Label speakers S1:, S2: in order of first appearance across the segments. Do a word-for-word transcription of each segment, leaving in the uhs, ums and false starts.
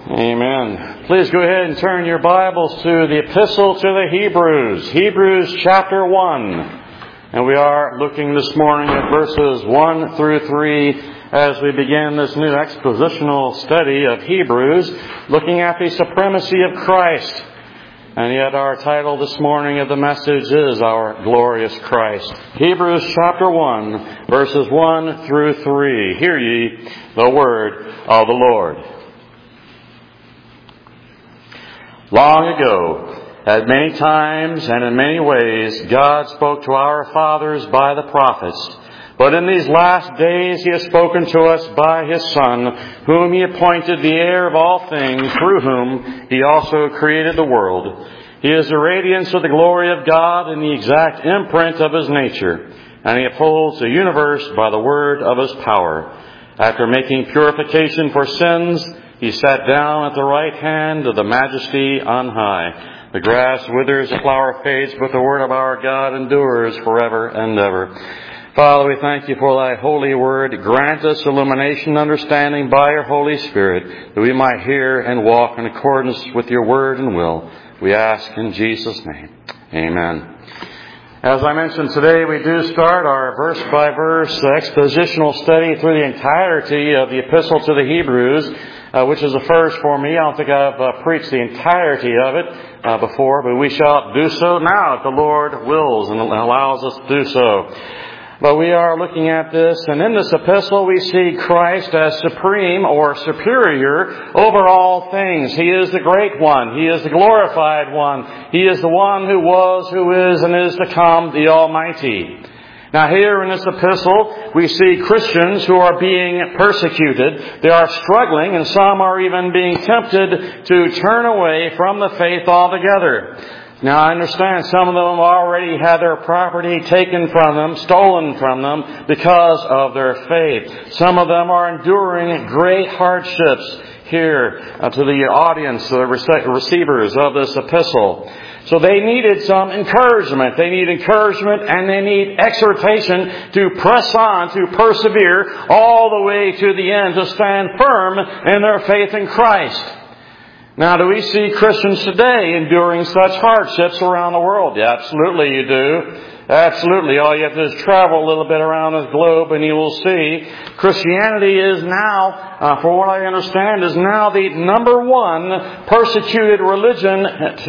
S1: Amen. Please go ahead and turn your Bibles to the Epistle to the Hebrews, Hebrews chapter one. And we are looking this morning at verses one through three as we begin this new expositional study of Hebrews, looking at the supremacy of Christ. And yet our title this morning of the message is Our Glorious Christ. Hebrews chapter one, verses one through three. Hear ye the word of the Lord. Long ago, at many times and in many ways, God spoke to our fathers by the prophets. But in these last days He has spoken to us by His Son, whom He appointed the heir of all things, through whom He also created the world. He is the radiance of the glory of God and the exact imprint of His nature, and He upholds the universe by the word of His power. After making purification for sins, He sat down at the right hand of the Majesty on high. The grass withers, the flower fades, but the word of our God endures forever and ever. Father, we thank You for Thy holy word. Grant us illumination and understanding by Your Holy Spirit, that we might hear and walk in accordance with Your word and will. We ask in Jesus' name. Amen. As I mentioned today, we do start our verse-by-verse expositional study through the entirety of the Epistle to the Hebrews, Uh, which is a first for me. I don't think I've uh, preached the entirety of it uh, before, but we shall do so now if the Lord wills and allows us to do so. But we are looking at this, and in this epistle we see Christ as supreme or superior over all things. He is the great one. He is the glorified one. He is the one who was, who is, and is to come, the Almighty. Now here in this epistle, we see Christians who are being persecuted. They are struggling, and some are even being tempted to turn away from the faith altogether. Now I understand some of them already had their property taken from them, stolen from them because of their faith. Some of them are enduring great hardships here uh, to the audience, the receivers of this epistle. So they needed some encouragement. They need encouragement and they need exhortation to press on, to persevere all the way to the end, to stand firm in their faith in Christ. Now, do we see Christians today enduring such hardships around the world? Yeah, absolutely you do. Absolutely. All you have to do is travel a little bit around this globe and you will see Christianity is now, uh, for what I understand, is now the number one persecuted religion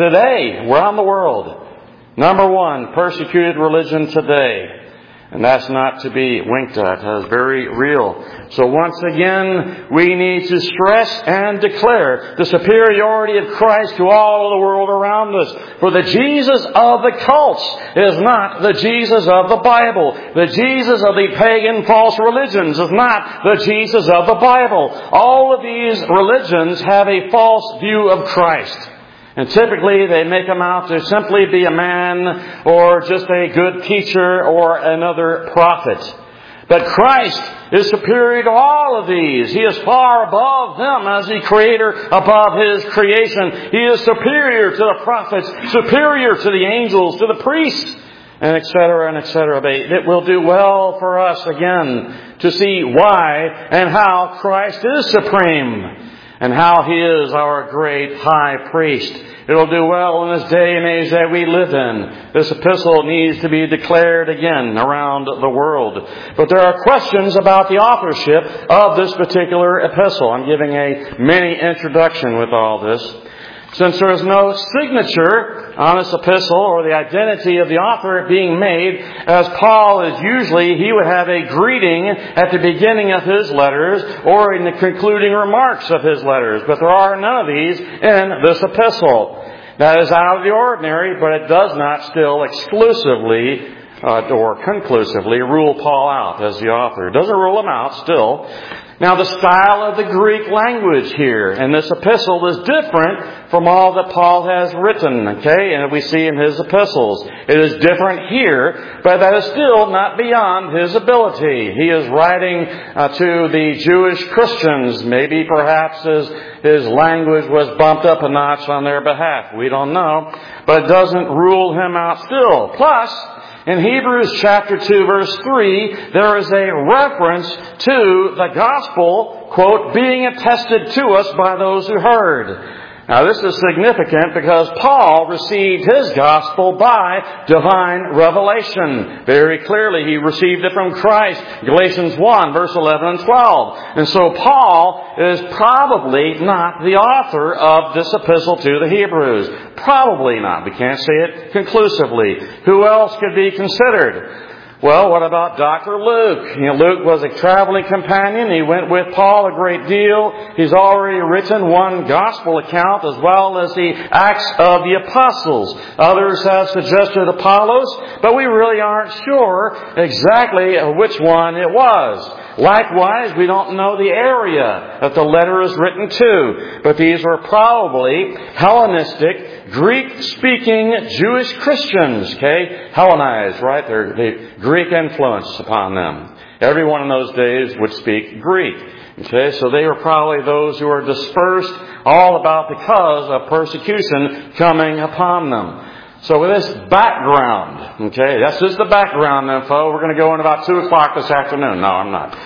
S1: today around the world. Number one persecuted religion today. And that's not to be winked at. That's very real. So once again, we need to stress and declare the superiority of Christ to all of the world around us. For the Jesus of the cults is not the Jesus of the Bible. The Jesus of the pagan false religions is not the Jesus of the Bible. All of these religions have a false view of Christ. And typically they make him out to simply be a man or just a good teacher or another prophet. But Christ is superior to all of these. He is far above them as the Creator above His creation. He is superior to the prophets, superior to the angels, to the priests, and et cetera, and et cetera. It will do well for us again to see why and how Christ is supreme and how He is our great high priest. It will do well in this day and age that we live in. This epistle needs to be declared again around the world. But there are questions about the authorship of this particular epistle. I'm giving a mini introduction with all this. Since there is no signature on this epistle or the identity of the author being made, as Paul is usually, he would have a greeting at the beginning of his letters or in the concluding remarks of his letters. But there are none of these in this epistle. That is out of the ordinary, but it does not still exclusively uh, or conclusively rule Paul out as the author. It doesn't rule him out still. Now, the style of the Greek language here in this epistle is different from all that Paul has written, okay, and we see in his epistles. It is different here, but that is still not beyond his ability. He is writing uh, to the Jewish Christians. Maybe perhaps his, his language was bumped up a notch on their behalf. We don't know, but it doesn't rule him out still. Plus, In Hebrews chapter two, verse three, there is a reference to the gospel, quote, being attested to us by those who heard. Now this is significant because Paul received his gospel by divine revelation. Very clearly, he received it from Christ. Galatians one, verse eleven and twelve. And so Paul is probably not the author of this epistle to the Hebrews. Probably not. We can't say it conclusively. Who else could be considered? Well, what about Doctor Luke? You know, Luke was a traveling companion. He went with Paul a great deal. He's already written one gospel account as well as the Acts of the Apostles. Others have suggested Apollos, but we really aren't sure exactly which one it was. Likewise, we don't know the area that the letter is written to, but these were probably Hellenistic, Greek-speaking Jewish Christians, okay? Hellenized, right? They're the Greek influence upon them. Everyone in those days would speak Greek, okay? So they were probably those who were dispersed all about because of persecution coming upon them. So with this background, okay, that's just the background info. We're going to go in about two o'clock this afternoon. No, I'm not.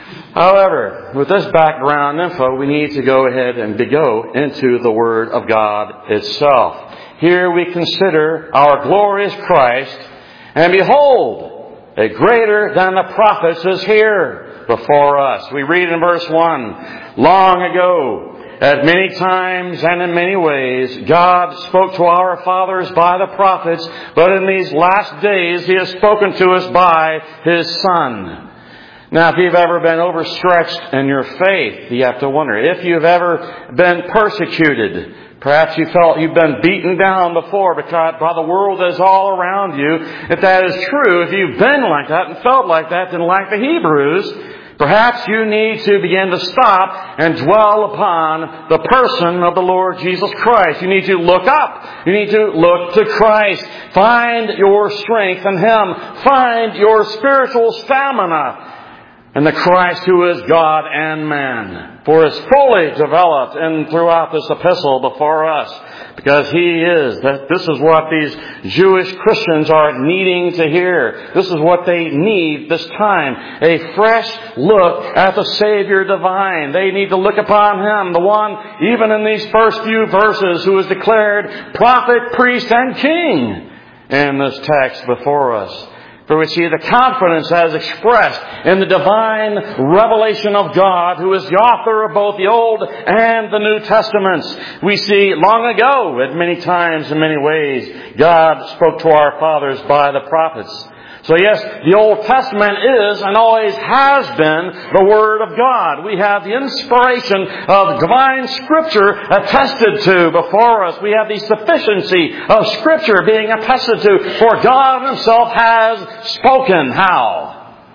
S1: However, with this background info, we need to go ahead and go into the Word of God itself. Here we consider our glorious Christ, and behold, a greater than the prophets is here before us. We read in verse one, long ago, at many times and in many ways, God spoke to our fathers by the prophets, but in these last days He has spoken to us by His Son. Now, if you've ever been overstretched in your faith, you have to wonder. If you've ever been persecuted, perhaps you felt you've been beaten down before because by the world that is all around you. If that is true, if you've been like that and felt like that, then like the Hebrews, perhaps you need to begin to stop and dwell upon the person of the Lord Jesus Christ. You need to look up. You need to look to Christ. Find your strength in Him. Find your spiritual stamina in the Christ who is God and man. For it's fully developed in throughout this epistle before us. Because He is. That this is what these Jewish Christians are needing to hear. This is what they need this time. A fresh look at the Savior divine. They need to look upon Him, the one, even in these first few verses, who is declared prophet, priest, and king in this text before us. For we see the confidence as expressed in the divine revelation of God, who is the author of both the Old and the New Testaments. We see long ago, at many times in many ways, God spoke to our fathers by the prophets. So yes, the Old Testament is and always has been the Word of God. We have the inspiration of divine Scripture attested to before us. We have the sufficiency of Scripture being attested to. For God Himself has spoken. How?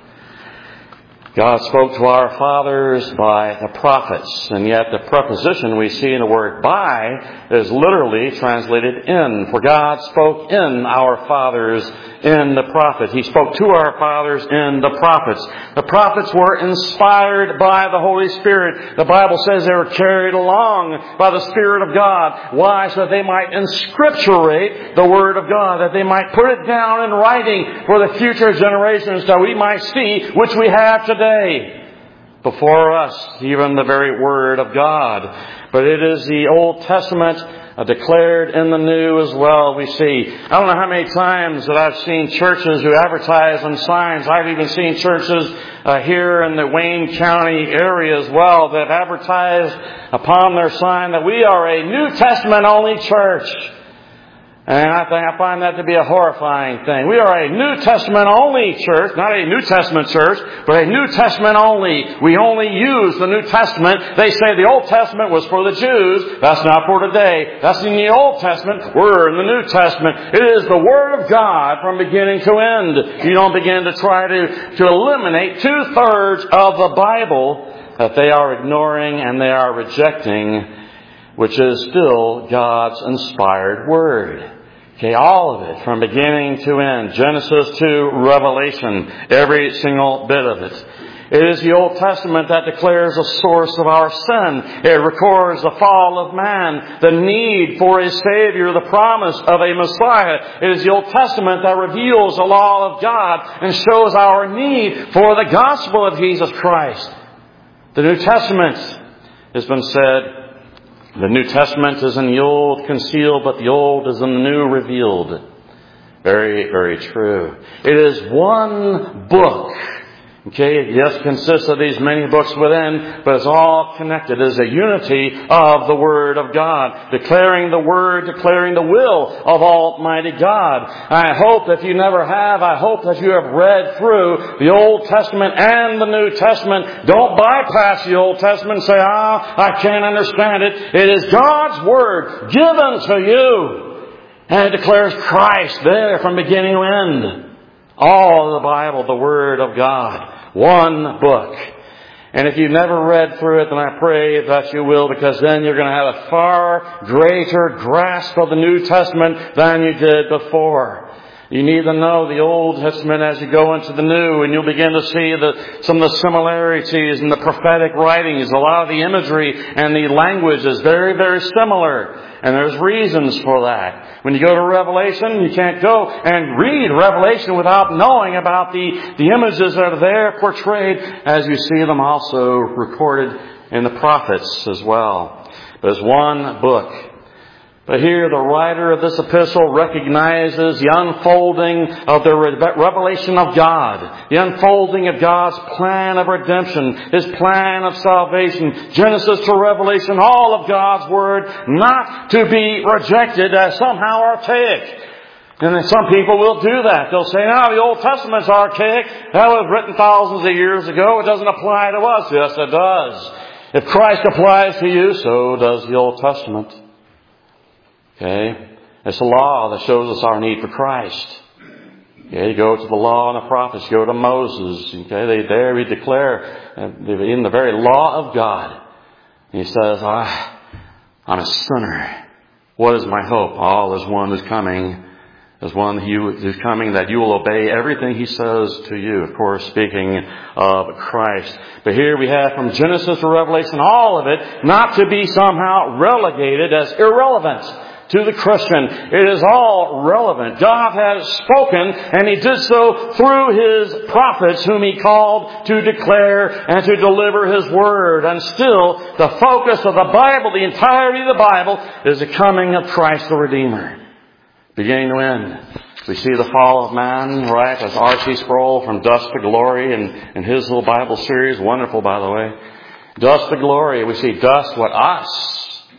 S1: God spoke to our fathers by the prophets. And yet the preposition we see in the word by is literally translated in. For God spoke in our fathers in the prophet. He spoke to our fathers in the prophets. The prophets were inspired by the Holy Spirit. The Bible says they were carried along by the Spirit of God. Why? So that they might inscripturate the Word of God, that they might put it down in writing for the future generations, that we might see which we have today before us, even the very Word of God. But it is the Old Testament Uh, declared in the new as well, we see. I don't know how many times that I've seen churches who advertise on signs. I've even seen churches uh, here in the Wayne County area as well that advertise upon their sign that we are a New Testament only church. And I think I find that to be a horrifying thing. We are a New Testament only church, not a New Testament church, but a New Testament only. We only use the New Testament. They say the Old Testament was for the Jews. That's not for today. That's in the Old Testament. We're in the New Testament. It is the Word of God from beginning to end. You don't begin to try to, to eliminate two-thirds of the Bible that they are ignoring and they are rejecting, which is still God's inspired Word. Okay, all of it, from beginning to end, Genesis to Revelation, every single bit of it. It is the Old Testament that declares the source of our sin. It records the fall of man, the need for a Savior, the promise of a Messiah. It is the Old Testament that reveals the law of God and shows our need for the gospel of Jesus Christ. The New Testament has been said, the New Testament is in the Old concealed, but the Old is in the New revealed. Very, very true. It is one book. Okay, yes, it consists of these many books within, but it's all connected. It is a unity of the Word of God, declaring the Word, declaring the will of Almighty God. I hope that you never have, I hope that you have read through the Old Testament and the New Testament. Don't bypass the Old Testament and say, ah, I can't understand it. It is God's Word given to you, and it declares Christ there from beginning to end. All of the Bible, the Word of God. One book. And if you've never read through it, then I pray that you will, because then you're going to have a far greater grasp of the New Testament than you did before. You need to know the Old Testament as you go into the New, and you'll begin to see the, some of the similarities in the prophetic writings. A lot of the imagery and the language is very, very similar. And there's reasons for that. When you go to Revelation, you can't go and read Revelation without knowing about the, the images that are there portrayed, as you see them also recorded in the prophets as well. There's one book. But here the writer of this epistle recognizes the unfolding of the revelation of God, the unfolding of God's plan of redemption, His plan of salvation, Genesis to Revelation, all of God's Word, not to be rejected as somehow archaic. And then some people will do that. They'll say, no, the Old Testament's archaic. That was written thousands of years ago. It doesn't apply to us. Yes, it does. If Christ applies to you, so does the Old Testament. Okay? It's a law that shows us our need for Christ. Okay? You go to the law and the prophets. You go to Moses. Okay? They there we declare in the very law of God. He says, ah, I'm a sinner. What is my hope? Oh, there's one who's coming. There's one who's coming that you will obey everything He says to you. Of course, speaking of Christ. But here we have from Genesis to Revelation, all of it not to be somehow relegated as irrelevant to the Christian. It is all relevant. God has spoken, and He did so through His prophets, whom He called to declare and to deliver His Word. And still, the focus of the Bible, the entirety of the Bible, is the coming of Christ the Redeemer. Beginning to end. We see the fall of man, right, as R C Sproul from Dust to Glory in, in his little Bible series. Wonderful, by the way. Dust to glory. We see dust, what, us.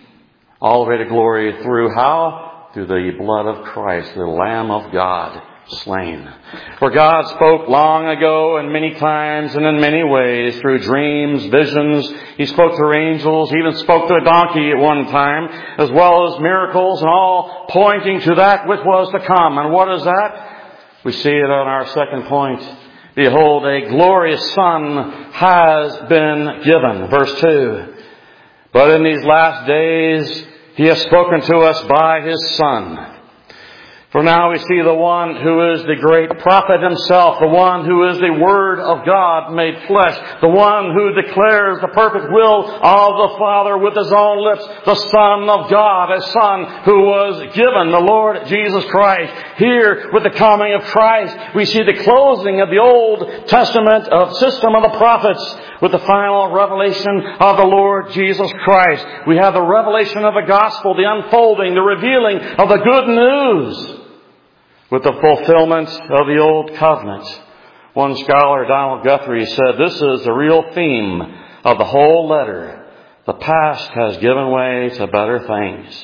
S1: All the way to glory through how? Through the blood of Christ, the Lamb of God, slain. For God spoke long ago and many times and in many ways through dreams, visions. He spoke through angels. He even spoke to a donkey at one time, as well as miracles, and all pointing to that which was to come. And what is that? We see it on our second point. Behold, a glorious Son has been given. Verse two. But in these last days, He has spoken to us by His Son. For now we see the one who is the great prophet Himself, the one who is the Word of God made flesh, the one who declares the perfect will of the Father with His own lips, the Son of God, a Son who was given, the Lord Jesus Christ. Here, with the coming of Christ, we see the closing of the Old Testament of system of the prophets with the final revelation of the Lord Jesus Christ. We have the revelation of the gospel, the unfolding, the revealing of the good news, with the fulfillment of the Old Covenant. One scholar, Donald Guthrie, said, this is the real theme of the whole letter. The past has given way to better things.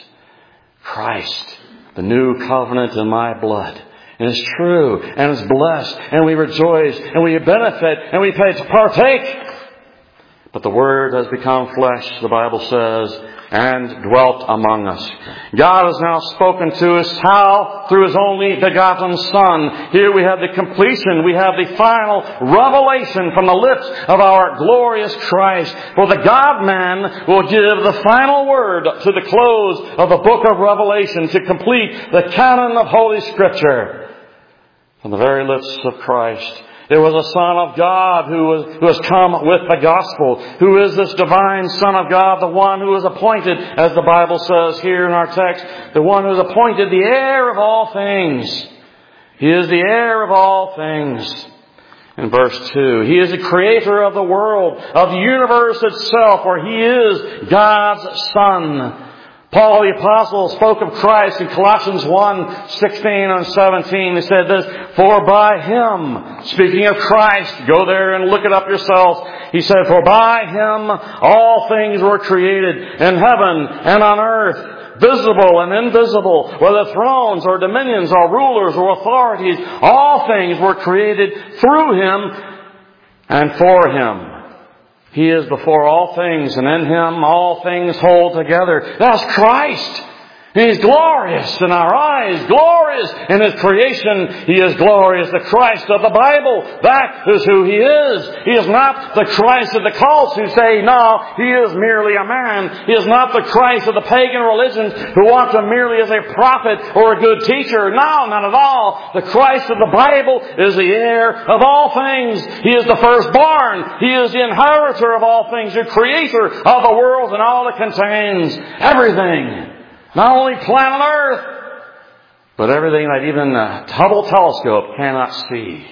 S1: Christ, the new covenant in my blood. And it's true, and it's blessed, and we rejoice, and we benefit, and we partake. But the Word has become flesh, the Bible says, and dwelt among us. God has now spoken to us. How? Through His only begotten Son. Here we have the completion. We have the final revelation from the lips of our glorious Christ. For the God-man will give the final word to the close of the book of Revelation to complete the canon of Holy Scripture. From the very lips of Christ. There was a Son of God who was, who has come with the gospel. Who is this divine Son of God? The one who is appointed, as the Bible says here in our text, the one who is appointed the heir of all things. He is the heir of all things. In verse two, He is the creator of the world, of the universe itself, for He is God's Son. Paul the Apostle spoke of Christ in Colossians one, sixteen and seventeen. He said this, for by Him, speaking of Christ, go there and look it up yourselves. He said, for by Him all things were created in heaven and on earth, visible and invisible, whether thrones or dominions or rulers or authorities, all things were created through Him and for Him. He is before all things, and in Him all things hold together. That's Christ. He's glorious in our eyes, glorious in His creation. He is glorious, the Christ of the Bible. That is who He is. He is not the Christ of the cults who say, no, He is merely a man. He is not the Christ of the pagan religions who want Him merely as a prophet or a good teacher. No, not at all. The Christ of the Bible is the heir of all things. He is the firstborn. He is the inheritor of all things, the creator of the world and all it contains. Everything. Not only planet Earth, but everything that even a Hubble telescope cannot see.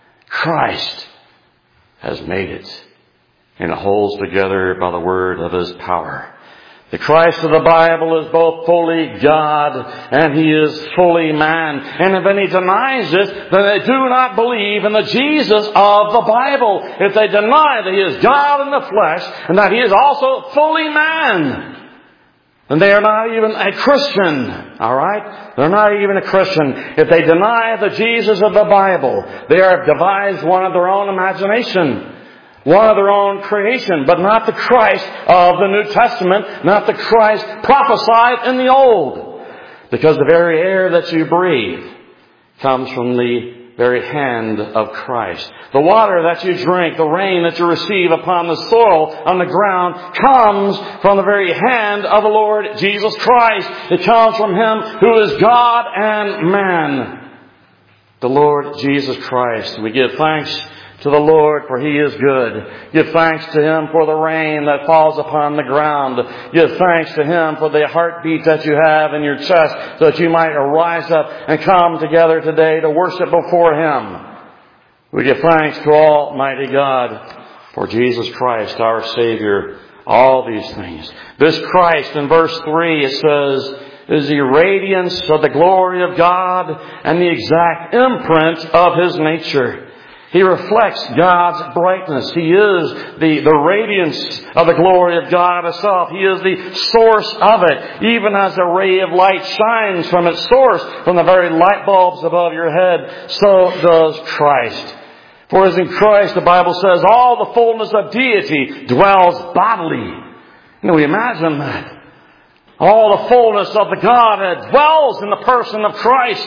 S1: Christ has made it. And it holds together by the word of His power. The Christ of the Bible is both fully God and He is fully man. And if any denies this, then they do not believe in the Jesus of the Bible. If they deny that He is God in the flesh and that He is also fully man, and they are not even a Christian, all right? They're not even a Christian. If they deny the Jesus of the Bible, they have devised one of their own imagination, one of their own creation, but not the Christ of the New Testament, not the Christ prophesied in the Old. Because the very air that you breathe comes from the very hand of Christ. The water that you drink, the rain that you receive upon the soil, on the ground, comes from the very hand of the Lord Jesus Christ. It comes from Him who is God and man, the Lord Jesus Christ. We give thanks to the Lord, for He is good. Give thanks to Him for the rain that falls upon the ground. Give thanks to Him for the heartbeat that you have in your chest, so that you might rise up and come together today to worship before Him. We give thanks to Almighty God for Jesus Christ, our Savior. All these things. This Christ, in verse three, it says, is the radiance of the glory of God and the exact imprint of His nature. He reflects God's brightness. He is the, the radiance of the glory of God itself. He is the source of it. Even as a ray of light shines from its source, from the very light bulbs above your head, so does Christ. For as in Christ, the Bible says, all the fullness of deity dwells bodily. You know, we imagine that. All the fullness of the Godhead dwells in the person of Christ.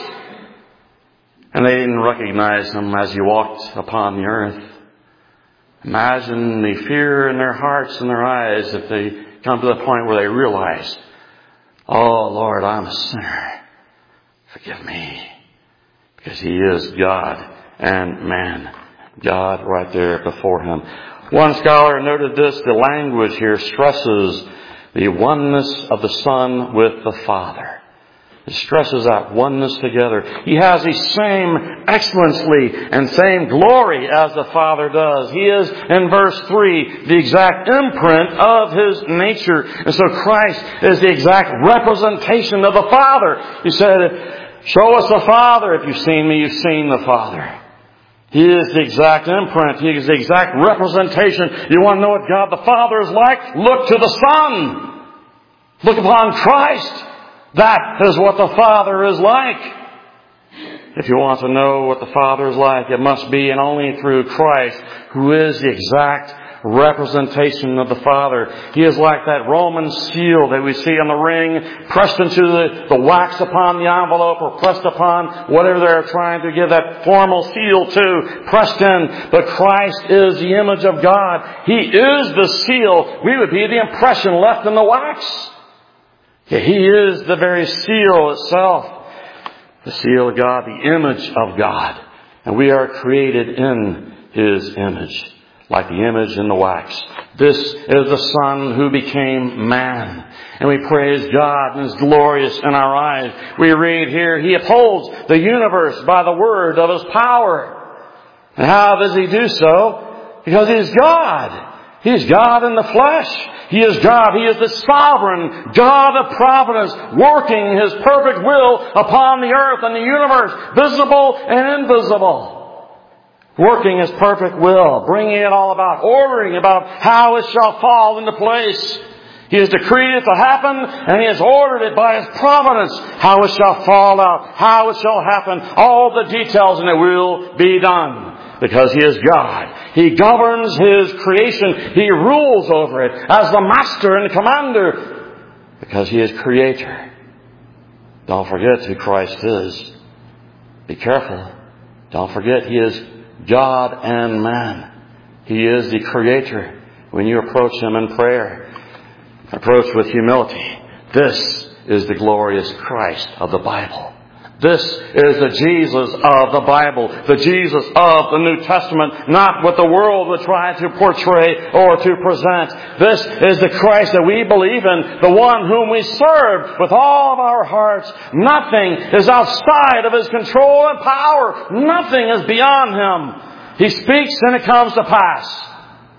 S1: And they didn't recognize Him as He walked upon the earth. Imagine the fear in their hearts and their eyes if they come to the point where they realize, oh Lord, I'm a sinner. Forgive me. Because He is God and man. God right there before Him. One scholar noted this, the language here stresses the oneness of the Son with the Father. It stresses that oneness together. He has the same excellency and same glory as the Father does. He is, in verse three, the exact imprint of His nature. And so Christ is the exact representation of the Father. He said, show us the Father. If you've seen me, you've seen the Father. He is the exact imprint. He is the exact representation. You want to know what God the Father is like? Look to the Son. Look upon Christ. That is what the Father is like. If you want to know what the Father is like, it must be and only through Christ, who is the exact representation of the Father. He is like that Roman seal that we see on the ring, pressed into the, the wax upon the envelope, or pressed upon whatever they're trying to give that formal seal to, pressed in. But Christ is the image of God. He is the seal. We would be the impression left in the wax. He is the very seal itself. The seal of God, the image of God. And we are created in His image, like the image in the wax. This is the Son who became man. And we praise God and is glorious in our eyes. We read here, He upholds the universe by the word of His power. And how does He do so? Because He is God. He is God in the flesh. He is God. He is the sovereign God of providence, working His perfect will upon the earth and the universe, visible and invisible. Working His perfect will, bringing it all about, ordering about how it shall fall into place. He has decreed it to happen, and He has ordered it by His providence, how it shall fall out, how it shall happen, all the details, and it will be done. Because He is God. He governs His creation. He rules over it as the master and commander. Because He is Creator. Don't forget who Christ is. Be careful. Don't forget He is God and man. He is the Creator. When you approach Him in prayer, approach with humility. This is the glorious Christ of the Bible. This is the Jesus of the Bible, the Jesus of the New Testament, not what the world would try to portray or to present. This is the Christ that we believe in, the one whom we serve with all of our hearts. Nothing is outside of His control and power. Nothing is beyond Him. He speaks and it comes to pass.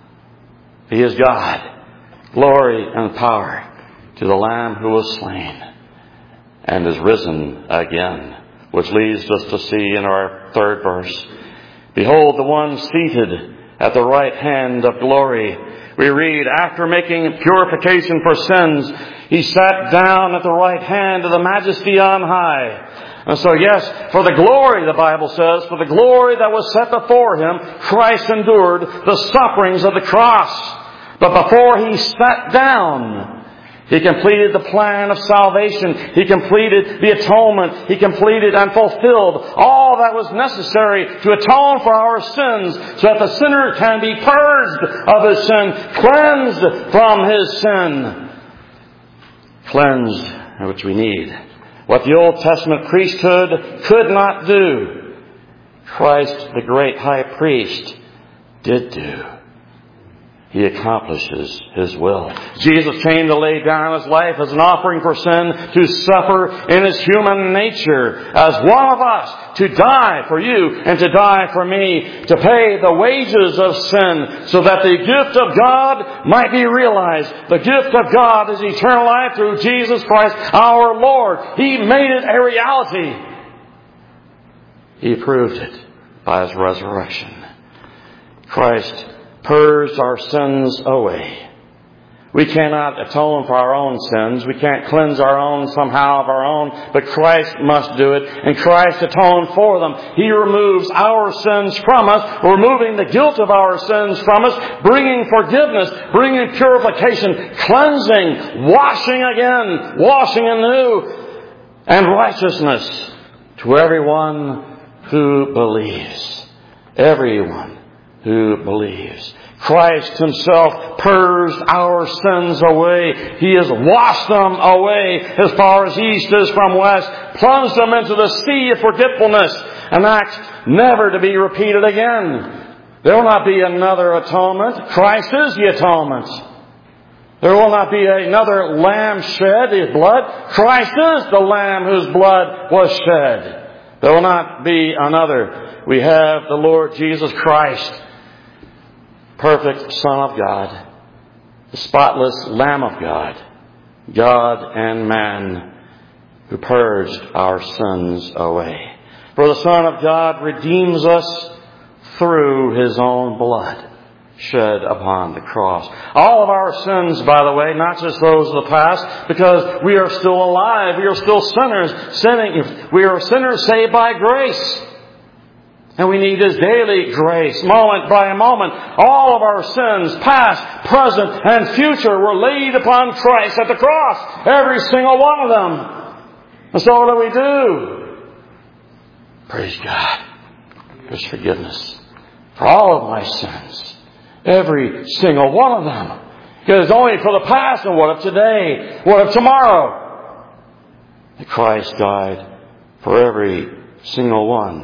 S1: He is God. Glory and power to the Lamb who was slain and is risen again, which leads us to see in our third verse, Behold the one seated at the right hand of glory. We read, after making purification for sins, He sat down at the right hand of the Majesty on high. And so yes, for the glory, the Bible says, for the glory that was set before Him, Christ endured the sufferings of the cross. But before He sat down, He completed the plan of salvation. He completed the atonement. He completed and fulfilled all that was necessary to atone for our sins so that the sinner can be purged of his sin, cleansed from his sin. Cleansed, which we need. What the Old Testament priesthood could not do, Christ, the great high priest, did do. He accomplishes His will. Jesus came to lay down His life as an offering for sin, to suffer in His human nature as one of us, to die for you and to die for me, to pay the wages of sin so that the gift of God might be realized. The gift of God is eternal life through Jesus Christ our Lord. He made it a reality. He proved it by His resurrection. Christ purged our sins away. We cannot atone for our own sins. We can't cleanse our own somehow of our own, but Christ must do it, and Christ atoned for them. He removes our sins from us, removing the guilt of our sins from us, bringing forgiveness, bringing purification, cleansing, washing again, washing anew, and righteousness to everyone who believes. Everyone who believes. Christ Himself purged our sins away. He has washed them away as far as east is from west, plunged them into the sea of forgetfulness, an act never to be repeated again. There will not be another atonement. Christ is the atonement. There will not be another lamb shed, His blood. Christ is the lamb whose blood was shed. There will not be another. We have the Lord Jesus Christ, perfect Son of God, the spotless Lamb of God, God and man, who purged our sins away. For the Son of God redeems us through His own blood shed upon the cross. All of our sins, by the way, not just those of the past, because we are still alive, we are still sinners, sinning. We are sinners saved by grace. And we need His daily grace, moment by moment. All of our sins, past, present, and future, were laid upon Christ at the cross. Every single one of them. And so what do we do? Praise God for His forgiveness for all of my sins. Every single one of them. Because it's only for the past, and what of today? What of tomorrow? That Christ died for every single one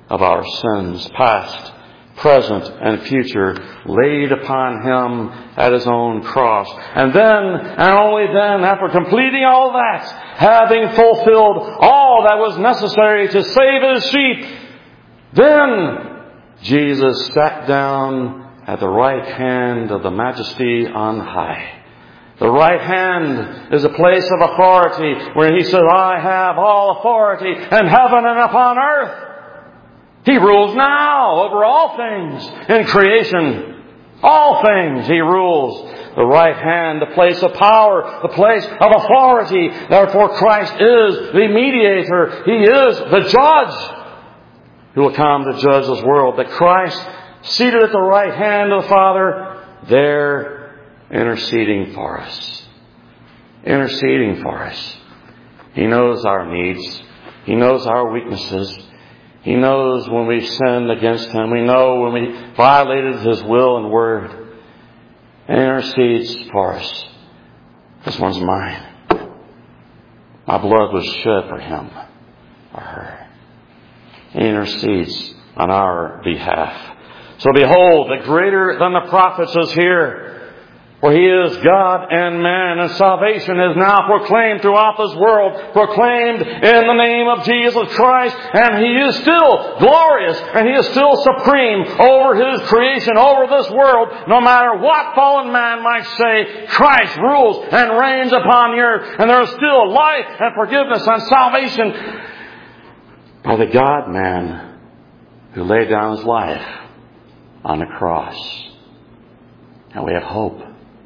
S1: of our sins, past, present, and future, laid upon Him at His own cross. And then, and only then, after completing all that, having fulfilled all that was necessary to save His sheep, then Jesus sat down at the right hand of the Majesty on high. The right hand is a place of authority where He says, I have all authority in heaven and upon earth. He rules now over all things in creation. All things He rules. The right hand, the place of power, the place of authority. Therefore Christ is the mediator. He is the judge who will come to judge this world. That Christ, seated at the right hand of the Father, there interceding for us. Interceding for us. He knows our needs. He knows our weaknesses. He knows when we've sinned against Him. We know when we violated His will and word. And intercedes for us. This one's mine. My blood was shed for him or her. He intercedes on our behalf. So behold, the greater than the prophets is here. For He is God and man, and salvation is now proclaimed throughout this world, proclaimed in the name of Jesus Christ, and He is still glorious, and He is still supreme over His creation, over this world. No matter what fallen man might say, Christ rules and reigns upon the earth, and there is still life and forgiveness and salvation by the God-man who laid down His life on the cross. And we have hope.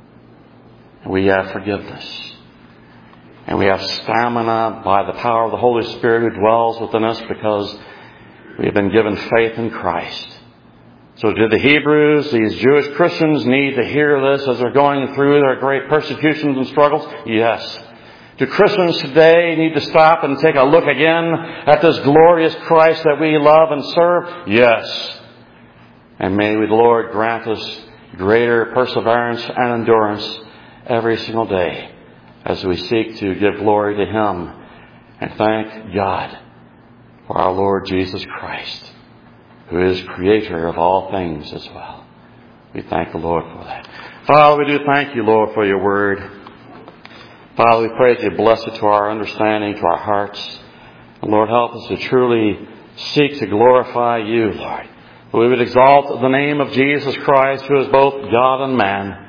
S1: And we have forgiveness. And we have stamina by the power of the Holy Spirit who dwells within us because we have been given faith in Christ. So do the Hebrews, these Jewish Christians, need to hear this as they're going through their great persecutions and struggles? Yes. Do Christians today need to stop and take a look again at this glorious Christ that we love and serve? Yes. And may the Lord grant us greater perseverance and endurance every single day as we seek to give glory to Him and thank God for our Lord Jesus Christ, who is Creator of all things as well. We thank the Lord for that. Father, we do thank You, Lord, for Your Word. Father, we pray that You bless it to our understanding, to our hearts. And Lord, help us to truly seek to glorify You, Lord. That we would exalt the name of Jesus Christ, who is both God and man,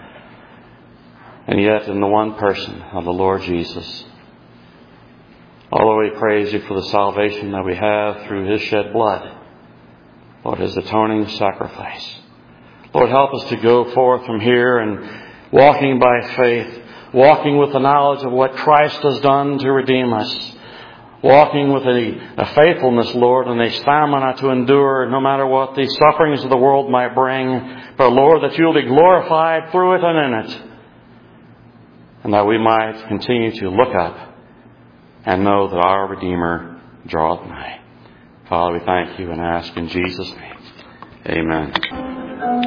S1: and yet in the one person of the Lord Jesus. Although we praise You for the salvation that we have through His shed blood, Lord, His atoning sacrifice. Lord, help us to go forth from here and walking by faith, walking with the knowledge of what Christ has done to redeem us, walking with a, a faithfulness, Lord, and a stamina to endure no matter what the sufferings of the world might bring. But Lord, that You'll be glorified through it and in it, and that we might continue to look up and know that our Redeemer draweth nigh. Father, we thank You and ask in Jesus' name. Amen.